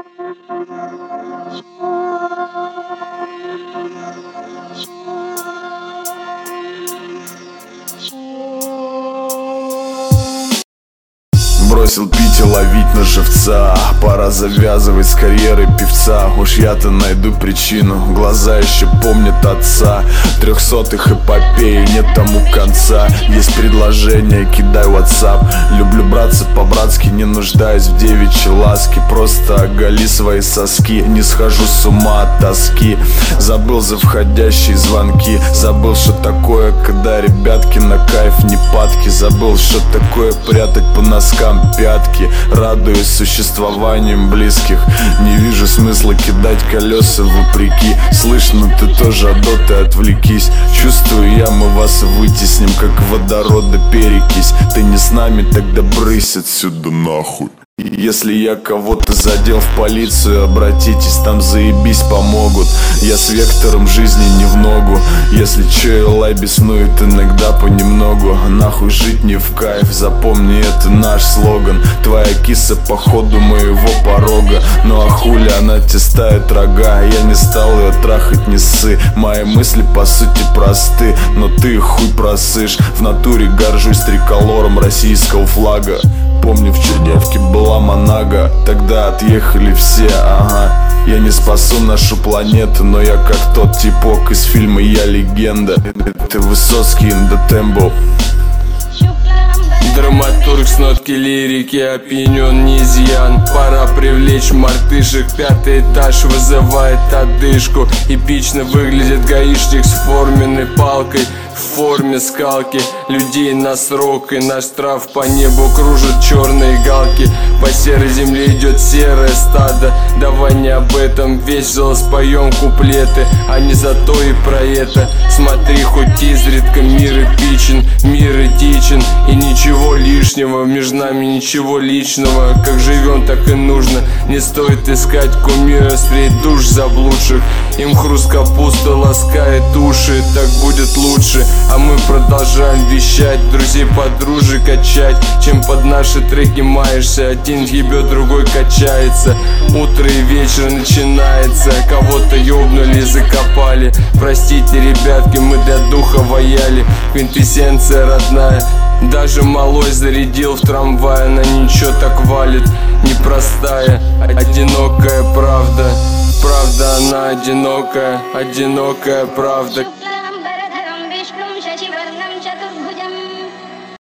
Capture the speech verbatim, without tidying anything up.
Бросил пить и ловить на живца. Пора завязывать с карьерой певца. Уж я-то найду причину. Глаза еще помнят отца. Трехсотых эпопеи нет тому конца. Есть предложение, кидай WhatsApp. Люблю браться по-братски, не нуждаюсь в девичьей ласке. Просто оголи свои соски. Не схожу с ума от тоски. Забыл за входящие звонки. Забыл, что такое, когда ребятки на кайф не падки. Забыл, что такое прятать по носкам пятки. Радуюсь существованием близких. Не вижу смысла кидать колеса вопреки. Слышно, ты тоже от доты отвлекись. Чувствую я, мы вас вытесним, как водорода перекись. Ты не с нами, тогда брысь отсюда нахуй. Если я кого-то задел, в полицию обратитесь, там заебись помогут. Я с вектором жизни не в ногу. Если че, Элай беснует иногда понемногу. Нахуй жить не в кайф, запомни, это наш слоган. Твоя киса походу моего порога. Ну а хули она тебе ставит рога. Я не стал ее трахать, не ссы. Мои мысли по сути просты, но ты их хуй просышь. В натуре горжусь триколором российского флага. Помню, в Чернявке была Монага. Тогда отъехали все, ага. Я не спасу нашу планету, но я как тот типок из фильма «Я легенда». Это Высоцкий in the tempo. Драматург с нотки лирики, опинион не изъян. Пора привлечь мартышек, пятый этаж вызывает одышку. Эпично выглядит гаишник с форменной палкой в форме скалки. Людей на срок, и наш штраф по небу кружат черные галки. По серой земле идет серое стадо. Давай не об этом, весело споем куплеты, а не зато и про это. Смотри, хоть изредка мир эпичен, мир этичен, и ничего лишнего, между нами ничего личного. Как живем, так и нужно. Не стоит искать кумира среди душ заблудших. Им хруст капусты ласкает уши, так будет лучше. А мы продолжаем вещать, друзей подружек качать. Чем под наши треки маешься, один ебет, другой качается. Утро и вечер начинается. Кого-то ёбнули, закопали. Простите, ребятки, мы для духа вояли. Квинтэссенция родная. Даже малой зарядил в трамвае, она ничего так валит. Непростая, одинокая правда. Правда, она одинокая, одинокая правда.